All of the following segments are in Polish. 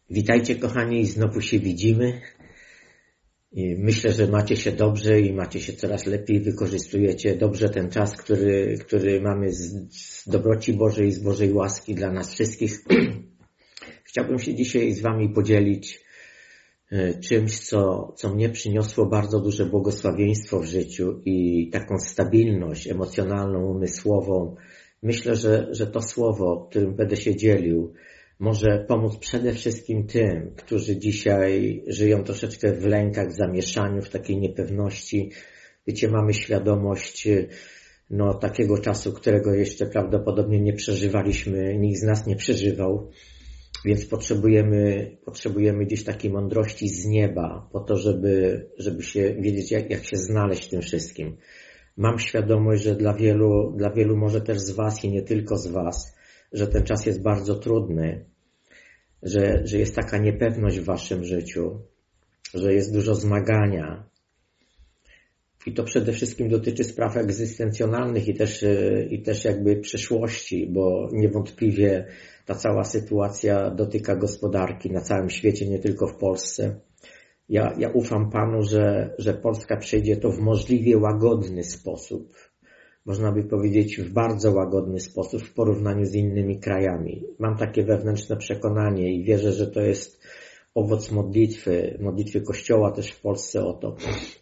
Witajcie kochani, znowu się widzimy. Myślę, że macie się dobrze i macie się coraz lepiej, wykorzystujecie dobrze ten czas, który mamy z dobroci Bożej, z Bożej łaski dla nas wszystkich. Chciałbym się dzisiaj z wami podzielić czymś, co mnie przyniosło bardzo duże błogosławieństwo w życiu i taką stabilność emocjonalną, umysłową. Myślę, że to słowo, którym będę się dzielił, może pomóc przede wszystkim tym, którzy dzisiaj żyją troszeczkę w lękach, w zamieszaniu, w takiej niepewności. Wiecie, mamy świadomość takiego czasu, którego jeszcze prawdopodobnie nie przeżywaliśmy, nikt z nas nie przeżywał, więc potrzebujemy gdzieś takiej mądrości z nieba po to, żeby się wiedzieć, jak się znaleźć w tym wszystkim. Mam świadomość, że dla wielu może też z was i nie tylko z was, że ten czas jest bardzo trudny, że jest taka niepewność w waszym życiu, że jest dużo zmagania. I to przede wszystkim dotyczy spraw egzystencjonalnych i też jakby przyszłości, bo niewątpliwie ta cała sytuacja dotyka gospodarki na całym świecie, nie tylko w Polsce. Ja ufam Panu, że Polska przejdzie to w możliwie łagodny sposób. Można by powiedzieć w bardzo łagodny sposób w porównaniu z innymi krajami. Mam takie wewnętrzne przekonanie i wierzę, że to jest owoc modlitwy Kościoła też w Polsce o to.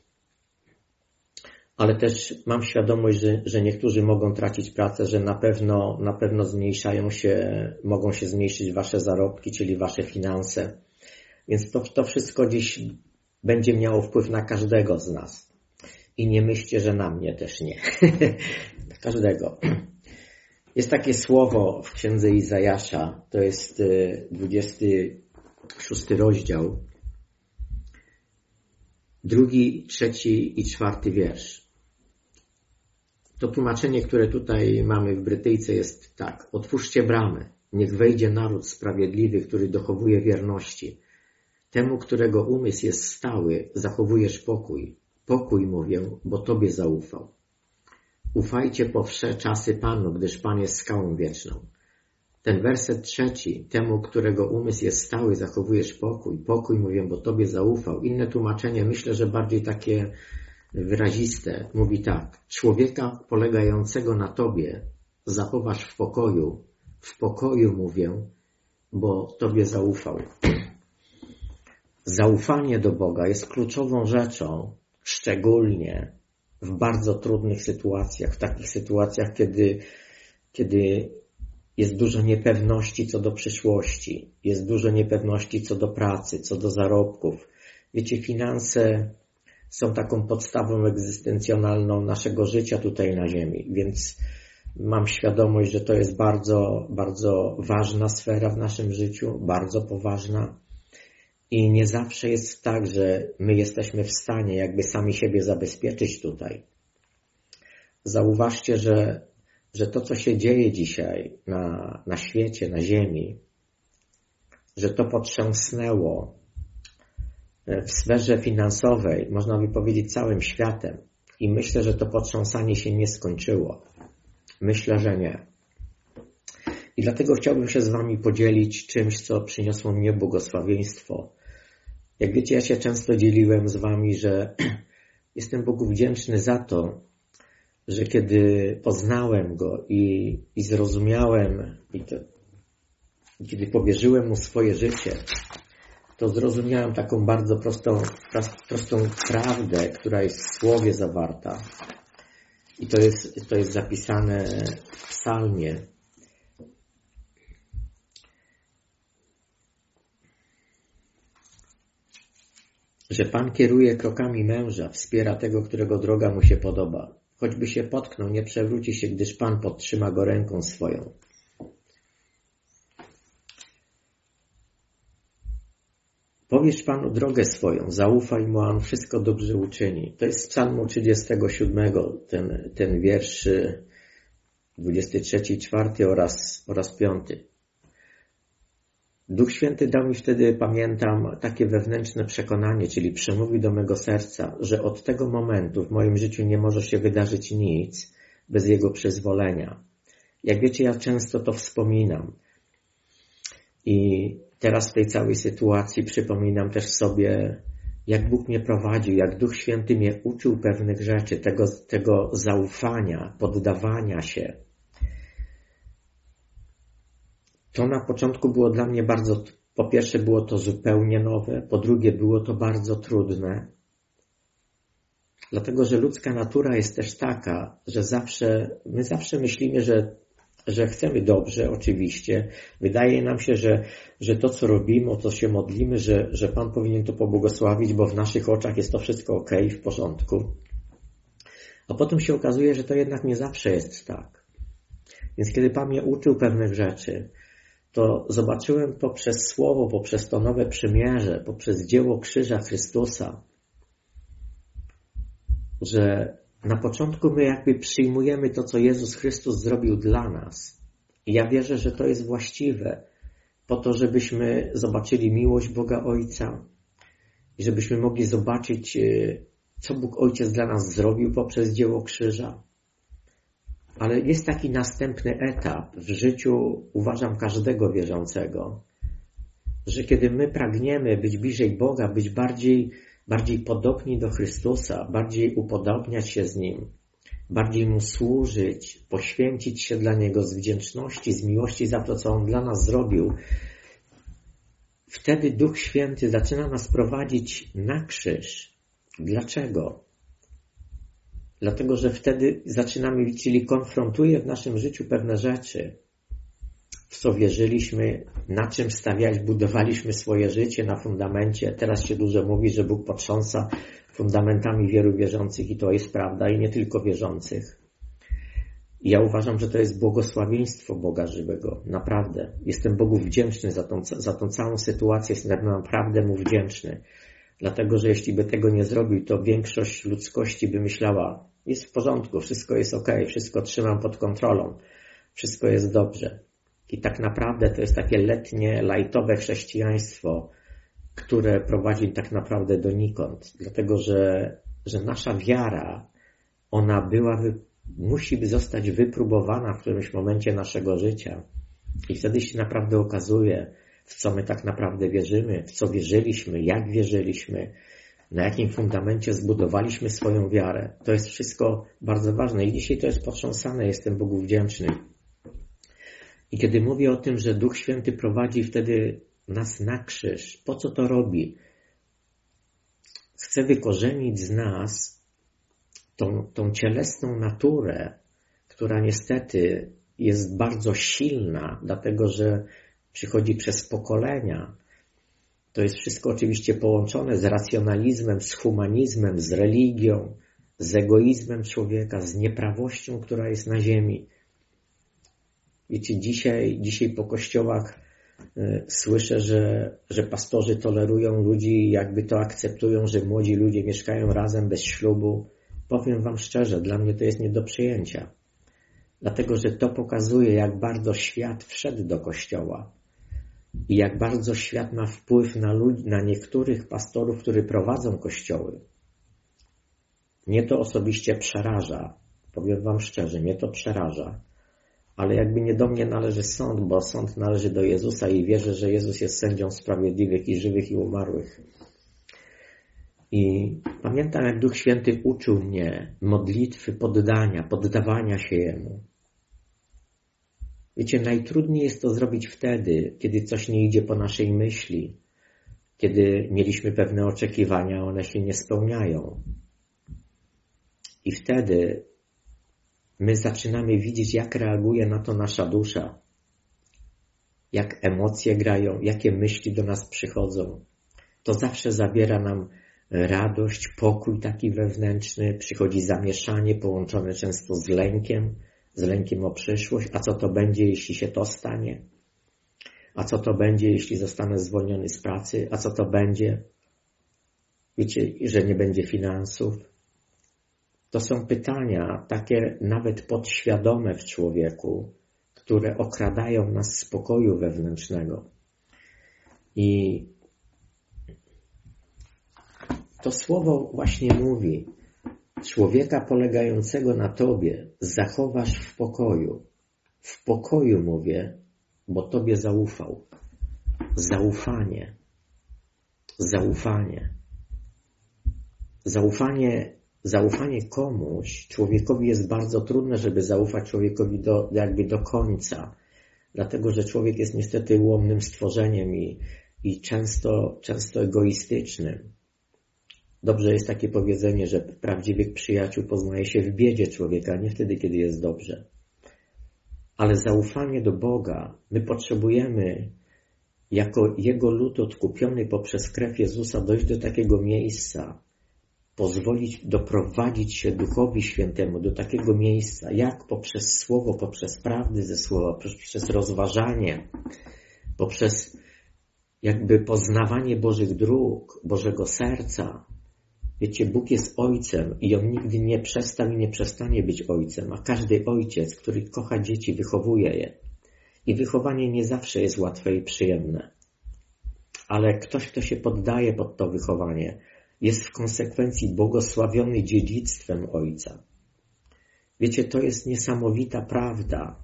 Ale też mam świadomość, że niektórzy mogą tracić pracę, że na pewno mogą się zmniejszyć wasze zarobki, czyli wasze finanse. Więc to wszystko dziś będzie miało wpływ na każdego z nas. I nie myślcie, że na mnie też nie. Na każdego. Jest takie słowo w księdze Izajasza, to jest 26 rozdział, 2, 3 i 4 wiersz. To tłumaczenie, które tutaj mamy w Brytyjce jest tak. Otwórzcie bramy, niech wejdzie naród sprawiedliwy, który dochowuje wierności. Temu, którego umysł jest stały, zachowujesz pokój. Pokój mówię, bo Tobie zaufał. Ufajcie po wsze czasy Panu, gdyż Pan jest skałą wieczną. Ten werset 3, temu, którego umysł jest stały, zachowujesz pokój. Pokój mówię, bo Tobie zaufał. Inne tłumaczenie, myślę, że bardziej takie wyraziste, mówi tak. Człowieka polegającego na Tobie zachowasz w pokoju. W pokoju mówię, bo Tobie zaufał. Zaufanie do Boga jest kluczową rzeczą, szczególnie w bardzo trudnych sytuacjach, w takich sytuacjach, kiedy jest dużo niepewności co do przyszłości, jest dużo niepewności co do pracy, co do zarobków. Wiecie, finanse są taką podstawą egzystencjonalną naszego życia tutaj na ziemi, więc mam świadomość, że to jest bardzo, bardzo ważna sfera w naszym życiu, bardzo poważna. I nie zawsze jest tak, że my jesteśmy w stanie jakby sami siebie zabezpieczyć tutaj. Zauważcie, że to, co się dzieje dzisiaj na świecie, na ziemi, że to potrząsnęło w sferze finansowej, można by powiedzieć całym światem. I myślę, że to potrząsanie się nie skończyło. Myślę, że nie. I dlatego chciałbym się z wami podzielić czymś, co przyniosło mnie błogosławieństwo. Jak wiecie, ja się często dzieliłem z wami, że jestem Bogu wdzięczny za to, że kiedy poznałem Go i zrozumiałem, kiedy powierzyłem Mu swoje życie, to zrozumiałem taką bardzo prostą prawdę, która jest w Słowie zawarta. I to jest zapisane w Psalmie. Że Pan kieruje krokami męża, wspiera tego, którego droga mu się podoba. Choćby się potknął, nie przewróci się, gdyż Pan podtrzyma go ręką swoją. Powiesz Panu drogę swoją, zaufaj Mu, a On wszystko dobrze uczyni. To jest z Psalmu 37, ten wiersz 23, 4 oraz 5. Duch Święty dał mi wtedy, pamiętam, takie wewnętrzne przekonanie, czyli przemówił do mego serca, że od tego momentu w moim życiu nie może się wydarzyć nic bez Jego przyzwolenia. Jak wiecie, ja często to wspominam. I teraz w tej całej sytuacji przypominam też sobie, jak Bóg mnie prowadził, jak Duch Święty mnie uczył pewnych rzeczy, tego zaufania, poddawania się. To na początku było dla mnie po pierwsze było to zupełnie nowe, po drugie było to bardzo trudne. Dlatego, że ludzka natura jest też taka, że my zawsze myślimy, że chcemy dobrze, oczywiście. Wydaje nam się, że to, co robimy, o co się modlimy, że Pan powinien to pobłogosławić, bo w naszych oczach jest to wszystko okej, w porządku. A potem się okazuje, że to jednak nie zawsze jest tak. Więc kiedy Pan mnie uczył pewnych rzeczy, to zobaczyłem poprzez Słowo, poprzez to nowe przymierze, poprzez dzieło krzyża Chrystusa, że na początku my jakby przyjmujemy to, co Jezus Chrystus zrobił dla nas. I ja wierzę, że to jest właściwe po to, żebyśmy zobaczyli miłość Boga Ojca i żebyśmy mogli zobaczyć, co Bóg Ojciec dla nas zrobił poprzez dzieło krzyża. Ale jest taki następny etap w życiu, uważam, każdego wierzącego, że kiedy my pragniemy być bliżej Boga, być bardziej podobni do Chrystusa, bardziej upodobniać się z Nim, bardziej Mu służyć, poświęcić się dla Niego z wdzięczności, z miłości za to, co On dla nas zrobił, wtedy Duch Święty zaczyna nas prowadzić na krzyż. Dlaczego? Dlatego, że wtedy zaczynamy, czyli konfrontuje w naszym życiu pewne rzeczy, w co wierzyliśmy, na czym budowaliśmy swoje życie, na fundamencie. Teraz się dużo mówi, że Bóg potrząsa fundamentami wielu wierzących i to jest prawda i nie tylko wierzących. I ja uważam, że to jest błogosławieństwo Boga żywego. Naprawdę. Jestem Bogu wdzięczny za tą całą sytuację. Jestem naprawdę Mu wdzięczny. Dlatego, że jeśli by tego nie zrobił, to większość ludzkości by myślała, jest w porządku, wszystko jest okej, wszystko trzymam pod kontrolą, wszystko jest dobrze. I tak naprawdę to jest takie letnie, lajtowe chrześcijaństwo, które prowadzi tak naprawdę donikąd. Dlatego, że nasza wiara, ona musi zostać wypróbowana w którymś momencie naszego życia. I wtedy się naprawdę okazuje, w co my tak naprawdę wierzymy, w co wierzyliśmy, jak wierzyliśmy, na jakim fundamencie zbudowaliśmy swoją wiarę. To jest wszystko bardzo ważne i dzisiaj to jest potrząsane, jestem Bogu wdzięczny. I kiedy mówię o tym, że Duch Święty prowadzi wtedy nas na krzyż, po co to robi? Chce wykorzenić z nas tą cielesną naturę, która niestety jest bardzo silna, dlatego że przychodzi przez pokolenia. To jest wszystko oczywiście połączone z racjonalizmem, z humanizmem, z religią, z egoizmem człowieka, z nieprawością, która jest na ziemi. Wiecie, dzisiaj po kościołach słyszę, że pastorzy tolerują ludzi i jakby to akceptują, że młodzi ludzie mieszkają razem bez ślubu. Powiem wam szczerze, dla mnie to jest nie do przyjęcia. Dlatego, że to pokazuje, jak bardzo świat wszedł do kościoła i jak bardzo świat ma wpływ na niektórych pastorów, którzy prowadzą kościoły. Mnie to osobiście przeraża. Powiem wam szczerze, mnie to przeraża. Ale jakby nie do mnie należy sąd, bo sąd należy do Jezusa i wierzę, że Jezus jest sędzią sprawiedliwych i żywych i umarłych. I pamiętam, jak Duch Święty uczył mnie modlitwy poddawania się Jemu. Wiecie, najtrudniej jest to zrobić wtedy, kiedy coś nie idzie po naszej myśli, kiedy mieliśmy pewne oczekiwania, one się nie spełniają. I wtedy my zaczynamy widzieć, jak reaguje na to nasza dusza, jak emocje grają, jakie myśli do nas przychodzą. To zawsze zabiera nam radość, pokój taki wewnętrzny, przychodzi zamieszanie połączone często z lękiem o przyszłość. A co to będzie, jeśli się to stanie? A co to będzie, jeśli zostanę zwolniony z pracy? A co to będzie? Wiecie, że nie będzie finansów? To są pytania takie nawet podświadome w człowieku, które okradają nas z spokoju wewnętrznego. I to słowo właśnie mówi, człowieka polegającego na Tobie zachowasz w pokoju. W pokoju mówię, bo Tobie zaufał. zaufanie. Zaufanie komuś, człowiekowi jest bardzo trudne, żeby zaufać człowiekowi do końca. Dlatego, że człowiek jest niestety ułomnym stworzeniem i często egoistycznym. Dobrze jest takie powiedzenie, że prawdziwych przyjaciół poznaje się w biedzie człowieka, a nie wtedy, kiedy jest dobrze. Ale zaufanie do Boga my potrzebujemy jako Jego lud odkupiony poprzez krew Jezusa dojść do takiego miejsca, pozwolić doprowadzić się Duchowi Świętemu do takiego miejsca, jak poprzez Słowo, poprzez prawdy ze Słowa, poprzez rozważanie, poprzez jakby poznawanie Bożych dróg, Bożego serca. Wiecie, Bóg jest Ojcem i On nigdy nie przestał i nie przestanie być Ojcem, a każdy ojciec, który kocha dzieci, wychowuje je. I wychowanie nie zawsze jest łatwe i przyjemne. Ale ktoś, kto się poddaje pod to wychowanie, jest w konsekwencji błogosławiony dziedzictwem Ojca. Wiecie, to jest niesamowita prawda.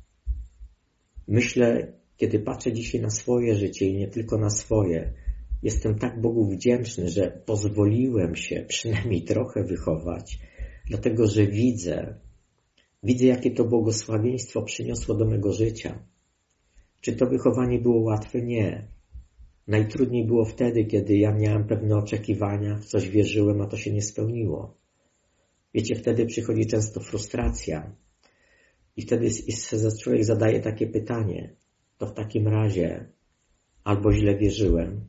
Myślę, kiedy patrzę dzisiaj na swoje życie i nie tylko na swoje, jestem tak Bogu wdzięczny, że pozwoliłem się przynajmniej trochę wychować, dlatego że widzę, jakie to błogosławieństwo przyniosło do mego życia. Czy to wychowanie było łatwe? Nie. Najtrudniej było wtedy, kiedy ja miałem pewne oczekiwania, w coś wierzyłem, a to się nie spełniło. Wiecie, wtedy przychodzi często frustracja i wtedy człowiek zadaje takie pytanie, to w takim razie albo źle wierzyłem,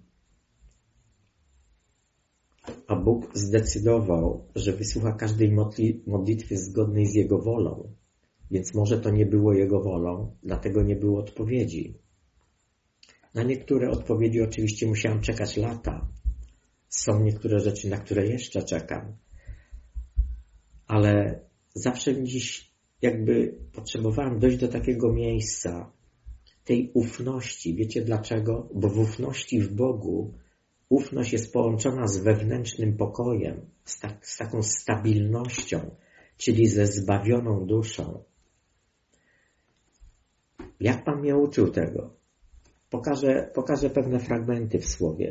a Bóg zdecydował, że wysłucha każdej modlitwy zgodnej z Jego wolą, więc może to nie było Jego wolą, dlatego nie było odpowiedzi. Na niektóre odpowiedzi oczywiście musiałem czekać lata. Są niektóre rzeczy, na które jeszcze czekam. Ale zawsze dziś jakby potrzebowałem dojść do takiego miejsca, tej ufności. Wiecie dlaczego? Bo w ufności w Bogu ufność jest połączona z wewnętrznym pokojem, z taką stabilnością, czyli ze zbawioną duszą. Jak Pan mnie uczył tego? Pokażę pewne fragmenty w Słowie.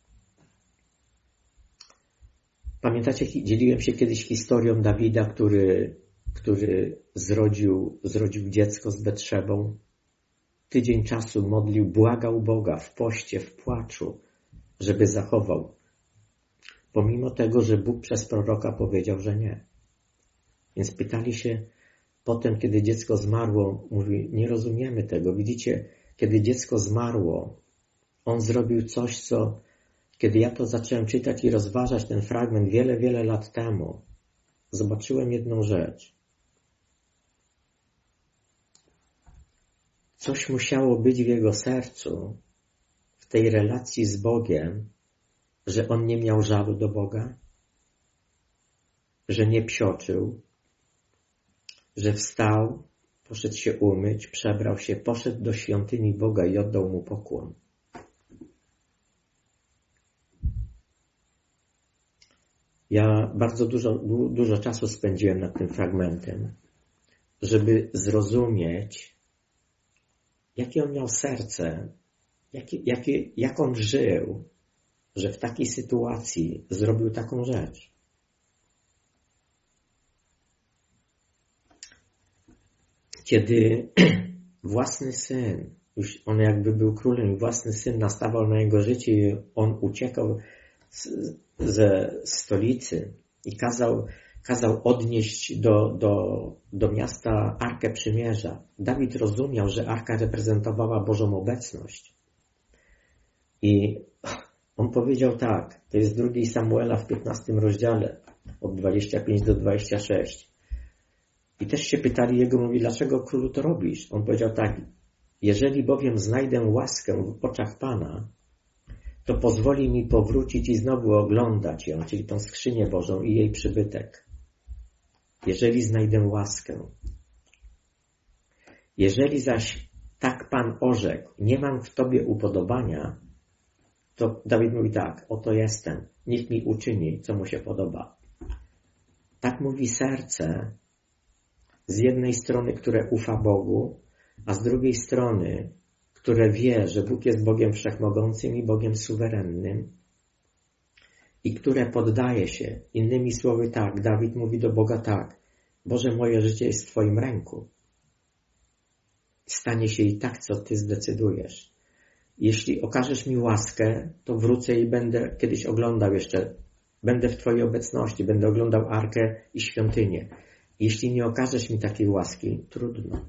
Pamiętacie, dzieliłem się kiedyś historią Dawida, który zrodził dziecko z Betszebą. Tydzień czasu modlił, błagał Boga w poście, w płaczu, żeby zachował. Pomimo tego, że Bóg przez proroka powiedział, że nie. Więc pytali się potem, kiedy dziecko zmarło, mówi, nie rozumiemy tego. Widzicie, kiedy dziecko zmarło, on zrobił coś, co, kiedy ja to zacząłem czytać i rozważać ten fragment wiele lat temu, zobaczyłem jedną rzecz. Coś musiało być w jego sercu, w tej relacji z Bogiem, że on nie miał żalu do Boga, że nie psioczył, że wstał, poszedł się umyć, przebrał się, poszedł do świątyni Boga i oddał Mu pokłon. Ja bardzo dużo czasu spędziłem nad tym fragmentem, żeby zrozumieć, jakie on miał serce, jak on żył, że w takiej sytuacji zrobił taką rzecz. Kiedy własny syn, już on jakby był królem i własny syn nastawał na jego życie i on uciekał ze stolicy i kazał odnieść do miasta Arkę Przymierza. Dawid rozumiał, że Arka reprezentowała Bożą obecność. I on powiedział tak, to jest 2 Samuela w 15 rozdziale, od 25 do 26. I też się pytali jego, mówi, dlaczego królu to robisz? On powiedział tak, jeżeli bowiem znajdę łaskę w oczach Pana, to pozwoli mi powrócić i znowu oglądać ją, czyli tą skrzynię Bożą i jej przybytek. Jeżeli znajdę łaskę. Jeżeli zaś tak Pan orzekł, nie mam w Tobie upodobania, to Dawid mówi tak, oto jestem, niech mi uczyni, co mu się podoba. Tak mówi serce, z jednej strony, które ufa Bogu, a z drugiej strony, które wie, że Bóg jest Bogiem Wszechmogącym i Bogiem Suwerennym i które poddaje się. Innymi słowy tak, Dawid mówi do Boga tak: Boże, moje życie jest w Twoim ręku. Stanie się i tak, co Ty zdecydujesz. Jeśli okażesz mi łaskę, to wrócę i będę kiedyś oglądał jeszcze, będę w Twojej obecności, będę oglądał Arkę i świątynię. Jeśli nie okażesz mi takiej łaski, trudno.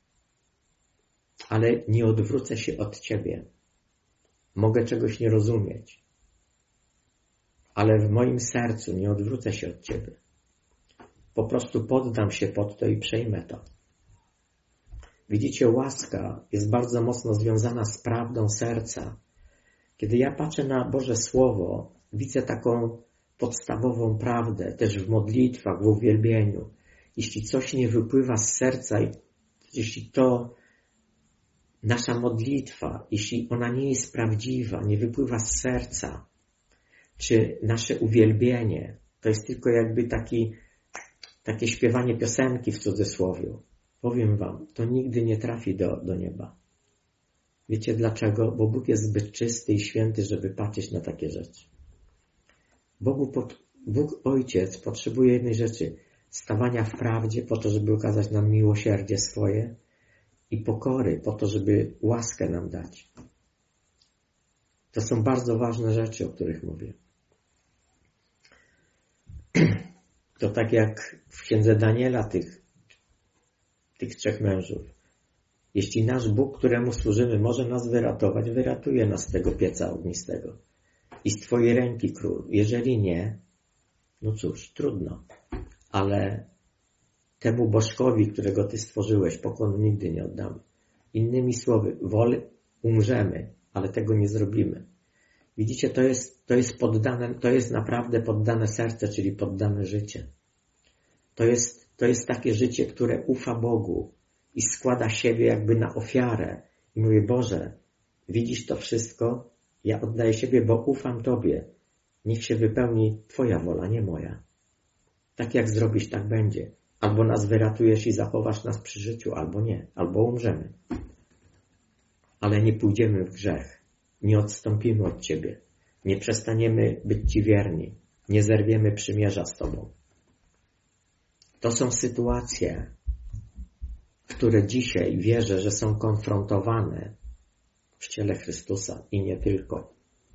Ale nie odwrócę się od Ciebie. Mogę czegoś nie rozumieć, ale w moim sercu nie odwrócę się od Ciebie. Po prostu poddam się pod to i przejmę to. Widzicie, łaska jest bardzo mocno związana z prawdą serca. Kiedy ja patrzę na Boże Słowo, widzę taką podstawową prawdę, też w modlitwach, w uwielbieniu. Jeśli coś nie wypływa z serca, jeśli to nasza modlitwa, jeśli ona nie jest prawdziwa, nie wypływa z serca, czy nasze uwielbienie, to jest tylko jakby takie śpiewanie piosenki w cudzysłowiu. Powiem wam, to nigdy nie trafi do nieba. Wiecie dlaczego? Bo Bóg jest zbyt czysty i święty, żeby patrzeć na takie rzeczy. Bóg Ojciec potrzebuje jednej rzeczy: stawania w prawdzie po to, żeby okazać nam miłosierdzie swoje i pokory po to, żeby łaskę nam dać. To są bardzo ważne rzeczy, o których mówię. To tak jak w księdze Daniela tych trzech mężów. Jeśli nasz Bóg, któremu służymy, może nas wyratować, wyratuje nas z tego pieca ognistego. I z Twojej ręki, król. Jeżeli nie, no cóż, trudno. Ale temu bożkowi, którego Ty stworzyłeś, pokłonu nigdy nie oddamy. Innymi słowy, umrzemy, ale tego nie zrobimy. Widzicie, to jest naprawdę poddane serce, czyli poddane życie. To jest takie życie, które ufa Bogu i składa siebie jakby na ofiarę. I mówi: Boże, widzisz to wszystko? Ja oddaję siebie, bo ufam Tobie. Niech się wypełni Twoja wola, nie moja. Tak jak zrobisz, tak będzie. Albo nas wyratujesz i zachowasz nas przy życiu, albo nie. Albo umrzemy. Ale nie pójdziemy w grzech. Nie odstąpimy od Ciebie. Nie przestaniemy być Ci wierni. Nie zerwiemy przymierza z Tobą. To są sytuacje, które dzisiaj wierzę, że są konfrontowane w ciele Chrystusa i nie tylko.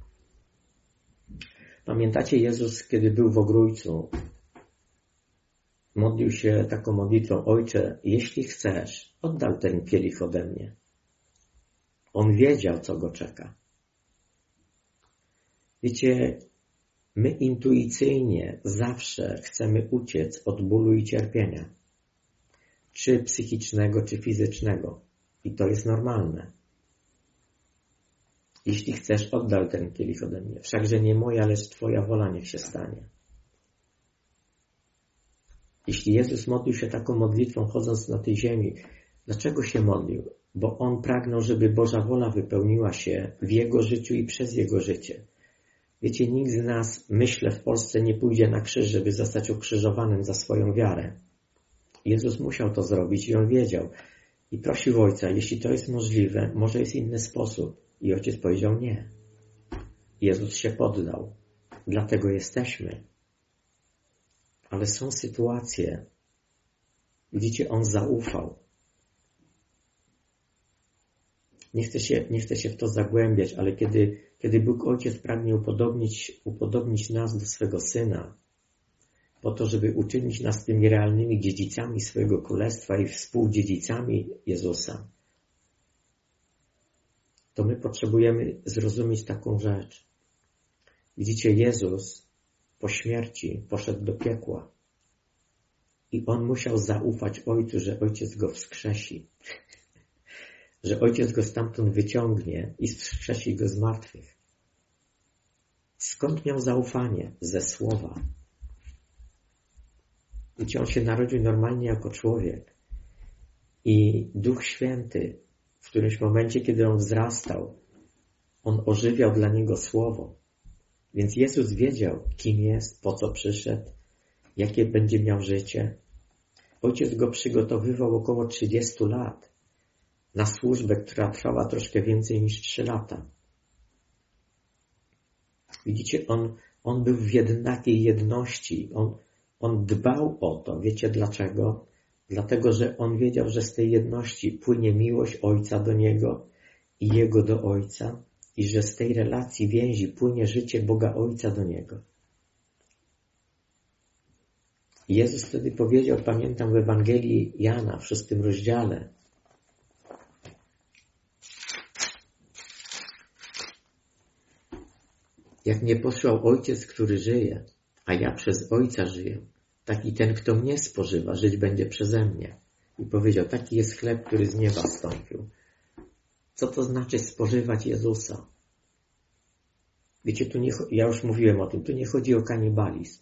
Pamiętacie, Jezus, kiedy był w ogrójcu, modlił się taką modlitwą: Ojcze, jeśli chcesz, oddal ten kielich ode mnie. On wiedział, co go czeka. Wiecie, my intuicyjnie zawsze chcemy uciec od bólu i cierpienia. Czy psychicznego, czy fizycznego. I to jest normalne. Jeśli chcesz, oddal ten kielich ode mnie. Wszakże nie moja, lecz Twoja wola niech się stanie. Jeśli Jezus modlił się taką modlitwą, chodząc na tej ziemi, dlaczego się modlił? Bo On pragnął, żeby Boża wola wypełniła się w Jego życiu i przez Jego życie. Wiecie, nikt z nas, myślę, w Polsce nie pójdzie na krzyż, żeby zostać ukrzyżowanym za swoją wiarę. Jezus musiał to zrobić i On wiedział. I prosił Ojca: jeśli to jest możliwe, może jest inny sposób. I Ojciec powiedział: nie. Jezus się poddał. Dlatego jesteśmy. Ale są sytuacje, widzicie, On zaufał. Nie chcę się w to zagłębiać, ale kiedy Bóg Ojciec pragnie upodobnić nas do swego Syna, po to, żeby uczynić nas tymi realnymi dziedzicami swojego Królestwa i współdziedzicami Jezusa, to my potrzebujemy zrozumieć taką rzecz. Widzicie, Jezus po śmierci poszedł do piekła i On musiał zaufać Ojcu, że Ojciec Go wskrzesi. Że Ojciec Go stamtąd wyciągnie i wskrzesi Go z martwych. Skąd miał zaufanie? Ze Słowa. Wiecie, On się narodził normalnie jako człowiek. I Duch Święty w którymś momencie, kiedy On wzrastał, On ożywiał dla Niego Słowo. Więc Jezus wiedział, kim jest, po co przyszedł, jakie będzie miał życie. Ojciec Go przygotowywał około 30 lat. na służbę, która trwała troszkę więcej niż 3 lata. Widzicie, on był w takiej jedności. On dbał o to. Wiecie dlaczego? Dlatego, że on wiedział, że z tej jedności płynie miłość Ojca do niego i jego do Ojca i że z tej relacji więzi płynie życie Boga Ojca do niego. I Jezus wtedy powiedział, pamiętam w Ewangelii Jana w 6 rozdziale, jak mnie posłał Ojciec, który żyje, a ja przez Ojca żyję, taki ten, kto mnie spożywa, żyć będzie przeze mnie. I powiedział, taki jest chleb, który z nieba zstąpił. Co to znaczy spożywać Jezusa? Wiecie, ja już mówiłem o tym, tu nie chodzi o kanibalizm.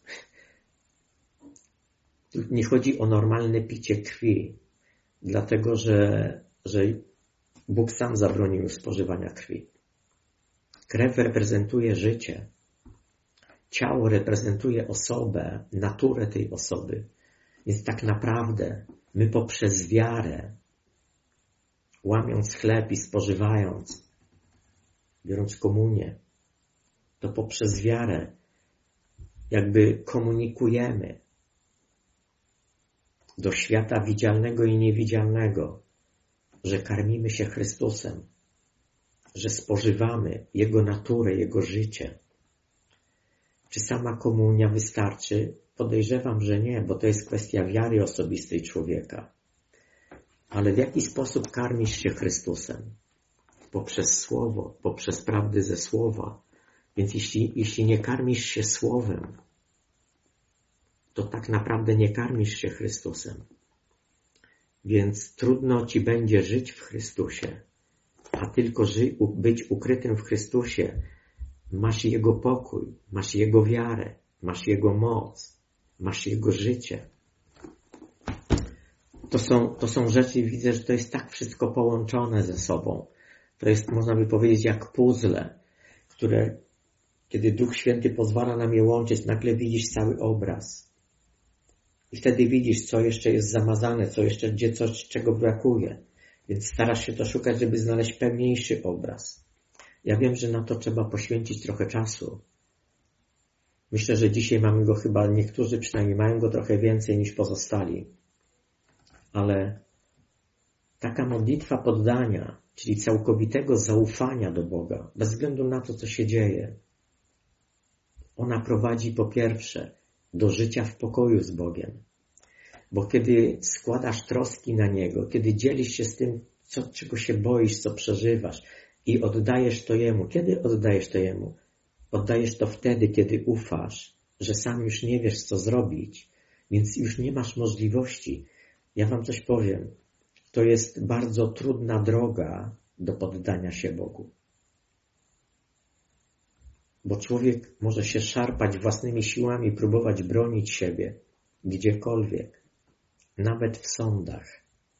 Tu nie chodzi o normalne picie krwi, dlatego że Bóg sam zabronił spożywania krwi. Krew reprezentuje życie. Ciało reprezentuje osobę, naturę tej osoby. Więc tak naprawdę my poprzez wiarę, łamiąc chleb i spożywając, biorąc komunię, to poprzez wiarę jakby komunikujemy do świata widzialnego i niewidzialnego, że karmimy się Chrystusem, że spożywamy Jego naturę, Jego życie. Czy sama komunia wystarczy? Podejrzewam, że nie, bo to jest kwestia wiary osobistej człowieka. Ale w jaki sposób karmisz się Chrystusem? Poprzez Słowo, poprzez prawdy ze Słowa. Więc jeśli nie karmisz się Słowem, to tak naprawdę nie karmisz się Chrystusem. Więc trudno ci będzie żyć w Chrystusie, a tylko być ukrytym w Chrystusie. Masz Jego pokój, masz Jego wiarę, masz Jego moc, masz Jego życie. To są rzeczy, widzę, że to jest tak wszystko połączone ze sobą. To jest, można by powiedzieć, jak puzzle, które, kiedy Duch Święty pozwala nam je łączyć, nagle widzisz cały obraz. I wtedy widzisz, co jeszcze jest zamazane, gdzie coś, czego brakuje. Więc starasz się to szukać, żeby znaleźć pełniejszy obraz. Ja wiem, że na to trzeba poświęcić trochę czasu. Myślę, że dzisiaj mamy go chyba, niektórzy przynajmniej mają go trochę więcej niż pozostali. Ale taka modlitwa poddania, czyli całkowitego zaufania do Boga, bez względu na to, co się dzieje, ona prowadzi po pierwsze do życia w pokoju z Bogiem. Bo kiedy składasz troski na Niego, kiedy dzielisz się z tym, czego się boisz, co przeżywasz i oddajesz to Jemu. Kiedy oddajesz to Jemu? Oddajesz to wtedy, kiedy ufasz, że sam już nie wiesz, co zrobić, więc już nie masz możliwości. Ja wam coś powiem. To jest bardzo trudna droga do poddania się Bogu. Bo człowiek może się szarpać własnymi siłami, próbować bronić siebie gdziekolwiek, nawet w sądach.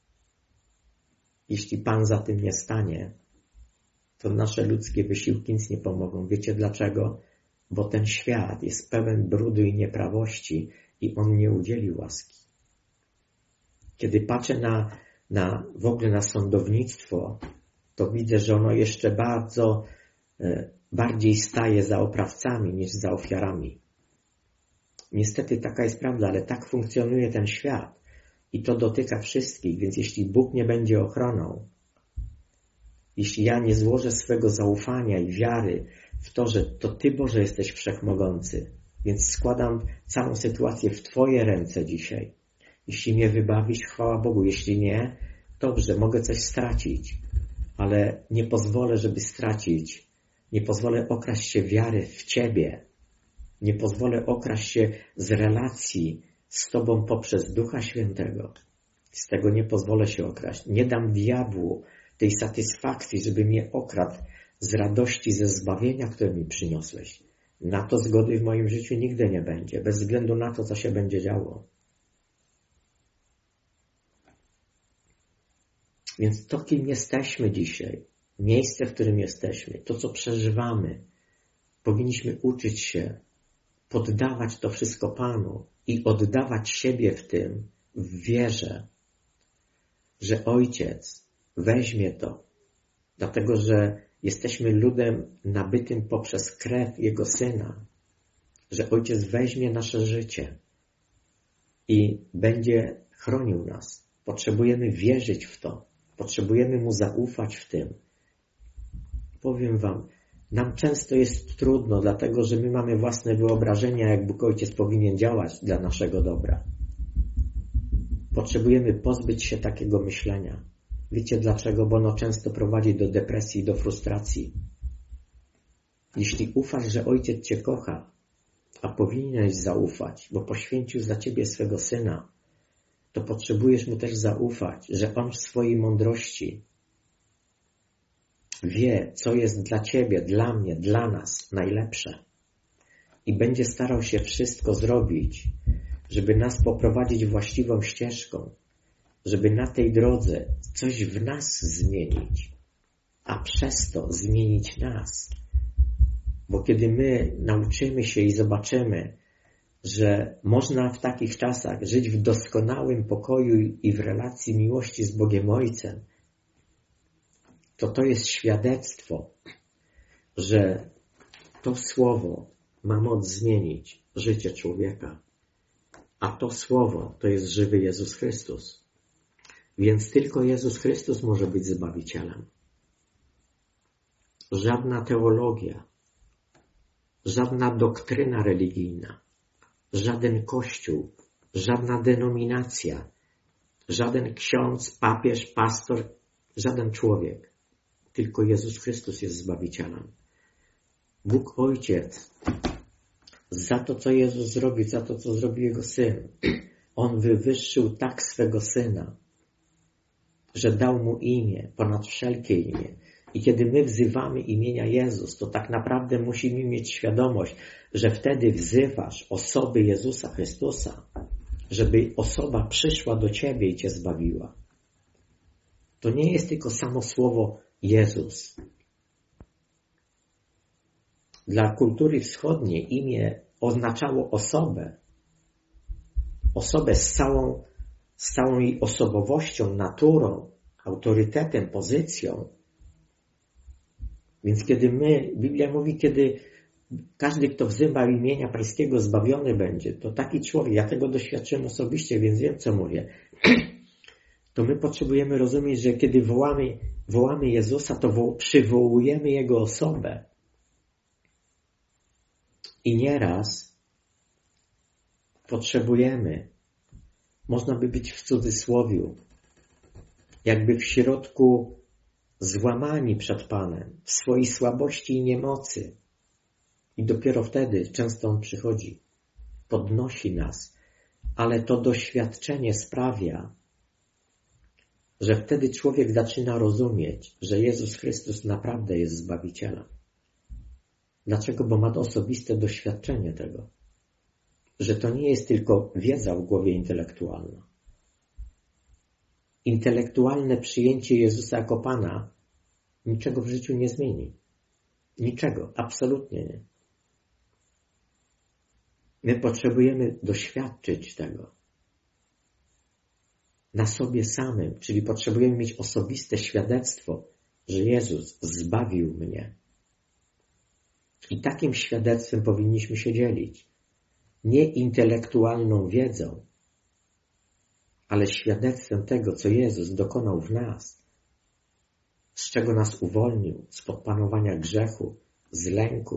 Jeśli Pan za tym nie stanie, to nasze ludzkie wysiłki nic nie pomogą. Wiecie dlaczego? Bo ten świat jest pełen brudu i nieprawości i on nie udzieli łaski. Kiedy patrzę w ogóle na sądownictwo, to widzę, że ono jeszcze bardziej staje za oprawcami niż za ofiarami. Niestety taka jest prawda, ale tak funkcjonuje ten świat i to dotyka wszystkich, więc jeśli Bóg nie będzie ochroną, jeśli ja nie złożę swego zaufania i wiary w to, że to Ty, Boże, jesteś wszechmogący, więc składam całą sytuację w Twoje ręce dzisiaj. Jeśli mnie wybawisz, chwała Bogu. Jeśli nie, dobrze, mogę coś stracić, ale nie pozwolę, żeby stracić. Nie pozwolę okraść się wiary w Ciebie. Nie pozwolę okraść się z relacji z Tobą poprzez Ducha Świętego. Z tego nie pozwolę się okraść. Nie dam diabłu tej satysfakcji, żeby mnie okradł z radości ze zbawienia, które mi przyniosłeś. Na to zgody w moim życiu nigdy nie będzie, bez względu na to, co się będzie działo. Więc to, kim jesteśmy dzisiaj, miejsce, w którym jesteśmy, to, co przeżywamy, powinniśmy uczyć się poddawać to wszystko Panu i oddawać siebie w tym, w wierze, że Ojciec weźmie to, dlatego że jesteśmy ludem nabytym poprzez krew Jego Syna, że Ojciec weźmie nasze życie i będzie chronił nas. Potrzebujemy wierzyć w to. Potrzebujemy Mu zaufać w tym. Powiem Wam, nam często jest trudno, dlatego że my mamy własne wyobrażenia, jak Bóg Ojciec powinien działać dla naszego dobra. Potrzebujemy pozbyć się takiego myślenia. Wiecie dlaczego? Bo ono często prowadzi do depresji i do frustracji. Jeśli ufasz, że Ojciec Cię kocha, a powinieneś zaufać, bo poświęcił za Ciebie swego Syna, to potrzebujesz Mu też zaufać, że On w swojej mądrości wie, co jest dla Ciebie, dla mnie, dla nas najlepsze. I będzie starał się wszystko zrobić, żeby nas poprowadzić właściwą ścieżką, żeby na tej drodze coś w nas zmienić, a przez to zmienić nas. Bo kiedy my nauczymy się i zobaczymy, że można w takich czasach żyć w doskonałym pokoju i w relacji miłości z Bogiem Ojcem, to jest świadectwo, że to słowo ma moc zmienić życie człowieka. A to słowo to jest żywy Jezus Chrystus. Więc tylko Jezus Chrystus może być Zbawicielem. Żadna teologia, żadna doktryna religijna, żaden kościół, żadna denominacja, żaden ksiądz, papież, pastor, żaden człowiek. Tylko Jezus Chrystus jest Zbawicielem. Bóg Ojciec za to, co Jezus zrobił, za to, co zrobił Jego Syn, On wywyższył tak swego Syna, że dał Mu imię, ponad wszelkie imię. I kiedy my wzywamy imienia Jezus, to tak naprawdę musimy mieć świadomość, że wtedy wzywasz osoby Jezusa Chrystusa, żeby osoba przyszła do Ciebie i Cię zbawiła. To nie jest tylko samo słowo Jezus. Dla kultury wschodniej imię oznaczało osobę. Osobę z całą jej osobowością, naturą, autorytetem, pozycją. Więc kiedy Biblia mówi, kiedy każdy, kto wzywa imienia Pańskiego, zbawiony będzie, to taki człowiek, ja tego doświadczyłem osobiście, więc wiem, co mówię. To my potrzebujemy rozumieć, że kiedy wołamy Jezusa, to przywołujemy Jego osobę. I nieraz potrzebujemy, można by być w cudzysłowiu, jakby w środku złamani przed Panem, w swojej słabości i niemocy. I dopiero wtedy często On przychodzi, podnosi nas, ale to doświadczenie sprawia, że wtedy człowiek zaczyna rozumieć, że Jezus Chrystus naprawdę jest Zbawicielem. Dlaczego? Bo ma osobiste doświadczenie tego, że to nie jest tylko wiedza w głowie intelektualna. Intelektualne przyjęcie Jezusa jako Pana niczego w życiu nie zmieni. Niczego, absolutnie nie. My potrzebujemy doświadczyć tego na sobie samym, czyli potrzebujemy mieć osobiste świadectwo, że Jezus zbawił mnie. I takim świadectwem powinniśmy się dzielić. Nie intelektualną wiedzą, ale świadectwem tego, co Jezus dokonał w nas, z czego nas uwolnił, spod panowania grzechu, z lęku,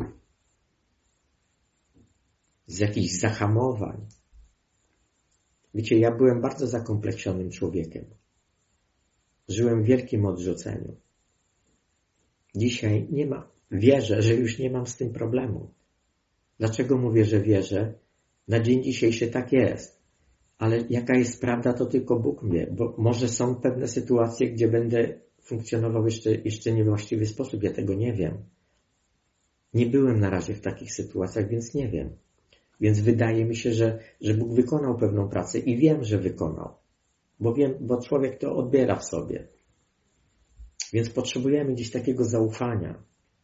z jakichś zahamowań. Wiecie, ja byłem bardzo zakompleksionym człowiekiem. Żyłem w wielkim odrzuceniu. Dzisiaj wierzę, że już nie mam z tym problemu. Dlaczego mówię, że wierzę? Na dzień dzisiejszy tak jest. Ale jaka jest prawda, to tylko Bóg wie, bo może są pewne sytuacje, gdzie będę funkcjonował jeszcze niewłaściwy sposób. Ja tego nie wiem. Nie byłem na razie w takich sytuacjach, więc nie wiem. Więc wydaje mi się, że Bóg wykonał pewną pracę i wiem, że wykonał. Bo człowiek to odbiera w sobie. Więc potrzebujemy gdzieś takiego zaufania.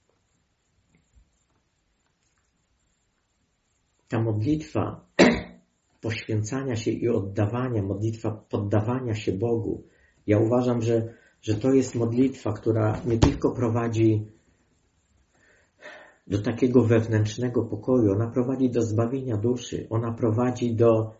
Ta modlitwa poświęcania się i oddawania, modlitwa poddawania się Bogu. Ja uważam, że to jest modlitwa, która nie tylko prowadzi do takiego wewnętrznego pokoju, ona prowadzi do zbawienia duszy, ona prowadzi do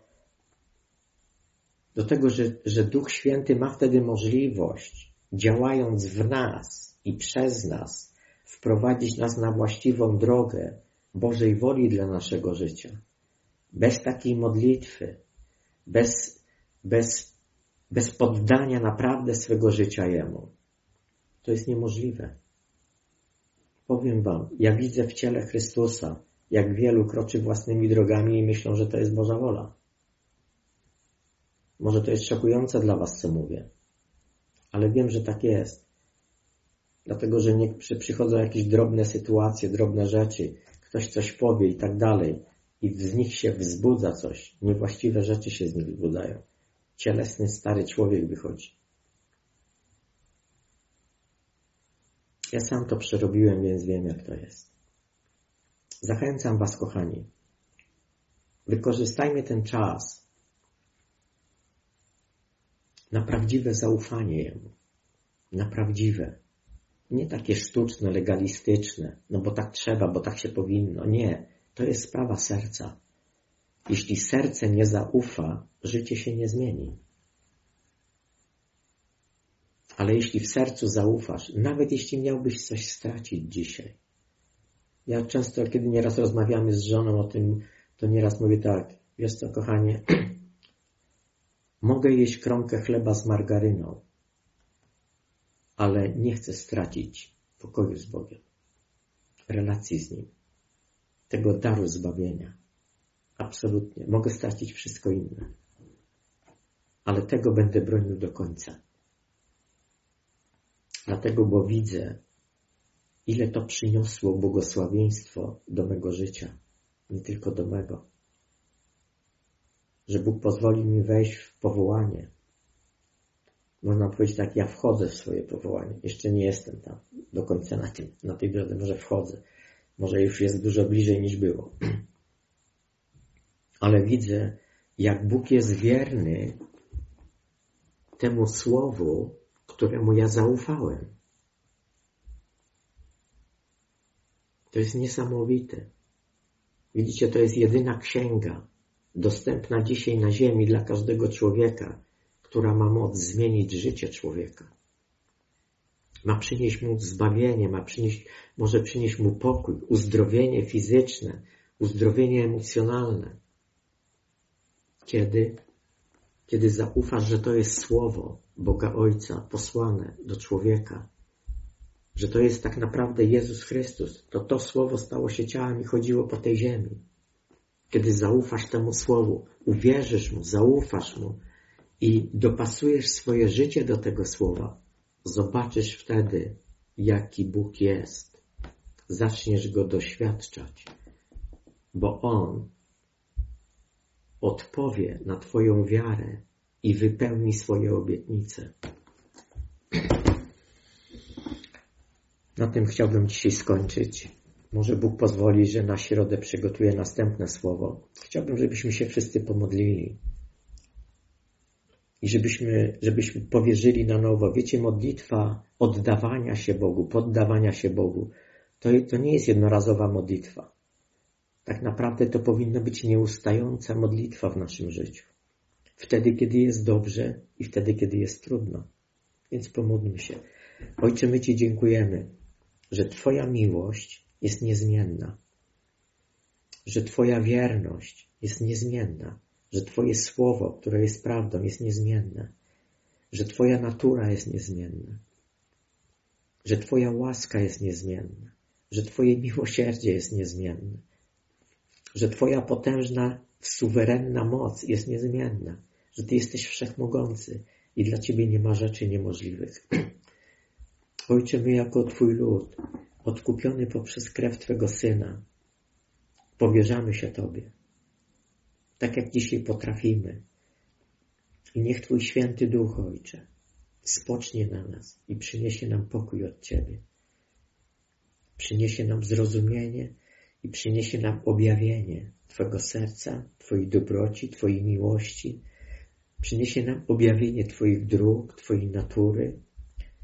tego, że Duch Święty ma wtedy możliwość, działając w nas i przez nas, wprowadzić nas na właściwą drogę Bożej woli dla naszego życia. Bez takiej modlitwy, bez poddania naprawdę swego życia Jemu. To jest niemożliwe. Powiem wam, ja widzę w ciele Chrystusa, jak wielu kroczy własnymi drogami i myślą, że to jest Boża wola. Może to jest szokujące dla was, co mówię, ale wiem, że tak jest. Dlatego, że przychodzą jakieś drobne sytuacje, drobne rzeczy, ktoś coś powie i tak dalej i z nich się wzbudza coś. Niewłaściwe rzeczy się z nich wzbudzają. Cielesny, stary człowiek wychodzi. Ja sam to przerobiłem, więc wiem, jak to jest. Zachęcam was, kochani. Wykorzystajmy ten czas na prawdziwe zaufanie Jemu. Na prawdziwe. Nie takie sztuczne, legalistyczne. No bo tak trzeba, bo tak się powinno. Nie. To jest sprawa serca. Jeśli serce nie zaufa, życie się nie zmieni. Ale jeśli w sercu zaufasz, nawet jeśli miałbyś coś stracić dzisiaj. Ja często, kiedy nieraz rozmawiamy z żoną o tym, to nieraz mówię tak, wiesz co, kochanie, mogę jeść kromkę chleba z margaryną, ale nie chcę stracić pokoju z Bogiem, relacji z Nim, tego daru zbawienia. Absolutnie. Mogę stracić wszystko inne, ale tego będę bronił do końca. Dlatego, bo widzę, ile to przyniosło błogosławieństwo do mego życia, nie tylko do mego. Że Bóg pozwolił mi wejść w powołanie. Można powiedzieć tak, ja wchodzę w swoje powołanie. Jeszcze nie jestem tam do końca na tej drodze. Może wchodzę. Może już jest dużo bliżej niż było. Ale widzę, jak Bóg jest wierny temu słowu, któremu ja zaufałem. To jest niesamowite. Widzicie, to jest jedyna księga dostępna dzisiaj na ziemi dla każdego człowieka, która ma moc zmienić życie człowieka. Ma przynieść mu zbawienie, może przynieść mu pokój, uzdrowienie fizyczne, uzdrowienie emocjonalne. Kiedy zaufasz, że to jest słowo Boga Ojca posłane do człowieka, że to jest tak naprawdę Jezus Chrystus, to słowo stało się ciałem i chodziło po tej ziemi. Kiedy zaufasz temu słowu, uwierzysz mu, zaufasz mu i dopasujesz swoje życie do tego słowa, zobaczysz wtedy, jaki Bóg jest. Zaczniesz Go doświadczać, bo On odpowie na Twoją wiarę i wypełni swoje obietnice. Na tym chciałbym dzisiaj skończyć. Może Bóg pozwoli, że na środę przygotuję następne słowo. Chciałbym, żebyśmy się wszyscy pomodlili. I żebyśmy powierzyli na nowo. Wiecie, modlitwa oddawania się Bogu, poddawania się Bogu, to nie jest jednorazowa modlitwa. Tak naprawdę to powinna być nieustająca modlitwa w naszym życiu. Wtedy, kiedy jest dobrze i wtedy, kiedy jest trudno. Więc pomódlmy się. Ojcze, my Ci dziękujemy, że Twoja miłość jest niezmienna, że Twoja wierność jest niezmienna, że Twoje słowo, które jest prawdą, jest niezmienne, że Twoja natura jest niezmienna, że Twoja łaska jest niezmienna, że Twoje miłosierdzie jest niezmienne, że Twoja potężna, suwerenna moc jest niezmienna, że Ty jesteś wszechmogący i dla Ciebie nie ma rzeczy niemożliwych. Ojcze, my jako Twój lud, odkupiony poprzez krew Twego Syna, powierzamy się Tobie, tak jak dzisiaj potrafimy. I niech Twój święty Duch, Ojcze, spocznie na nas i przyniesie nam pokój od Ciebie. Przyniesie nam zrozumienie i przyniesie nam objawienie Twego serca, Twojej dobroci, Twojej miłości. Przyniesie nam objawienie Twoich dróg, Twojej natury.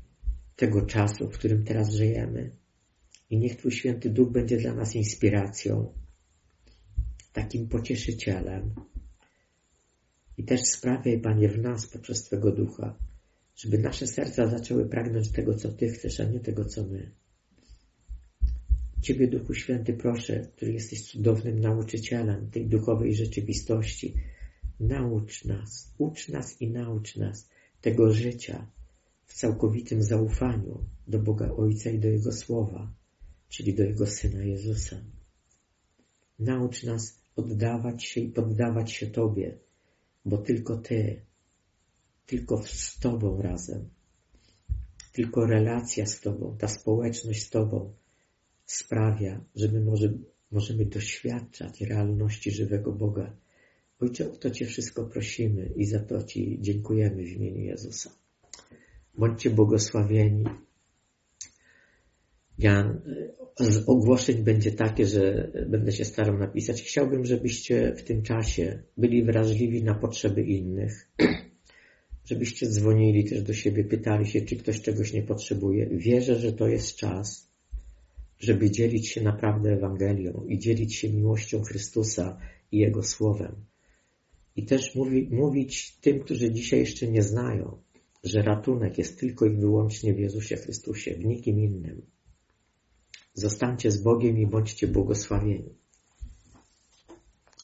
tego czasu, w którym teraz żyjemy. I niech Twój Święty Duch będzie dla nas inspiracją, takim pocieszycielem. I też sprawiaj, Panie, w nas poprzez Twego Ducha, żeby nasze serca zaczęły pragnąć tego, co Ty chcesz, a nie tego, co my. Ciebie, Duchu Święty, proszę, który jesteś cudownym nauczycielem tej duchowej rzeczywistości, ucz nas i naucz nas tego życia w całkowitym zaufaniu do Boga Ojca i do Jego Słowa, czyli do Jego Syna Jezusa. Naucz nas oddawać się i poddawać się Tobie, bo tylko Ty, tylko z Tobą razem, tylko relacja z Tobą, ta społeczność z Tobą sprawia, że my możemy doświadczać realności żywego Boga. Ojcze, o to Cię wszystko prosimy i za to Ci dziękujemy w imieniu Jezusa. Bądźcie błogosławieni. Z ogłoszeń będzie takie, że będę się starał napisać. Chciałbym, żebyście w tym czasie byli wrażliwi na potrzeby innych, żebyście dzwonili też do siebie, pytali się, czy ktoś czegoś nie potrzebuje. Wierzę, że to jest czas, żeby dzielić się naprawdę Ewangelią i dzielić się miłością Chrystusa i Jego Słowem. I też mówić tym, którzy dzisiaj jeszcze nie znają, że ratunek jest tylko i wyłącznie w Jezusie Chrystusie, w nikim innym. Zostańcie z Bogiem i bądźcie błogosławieni.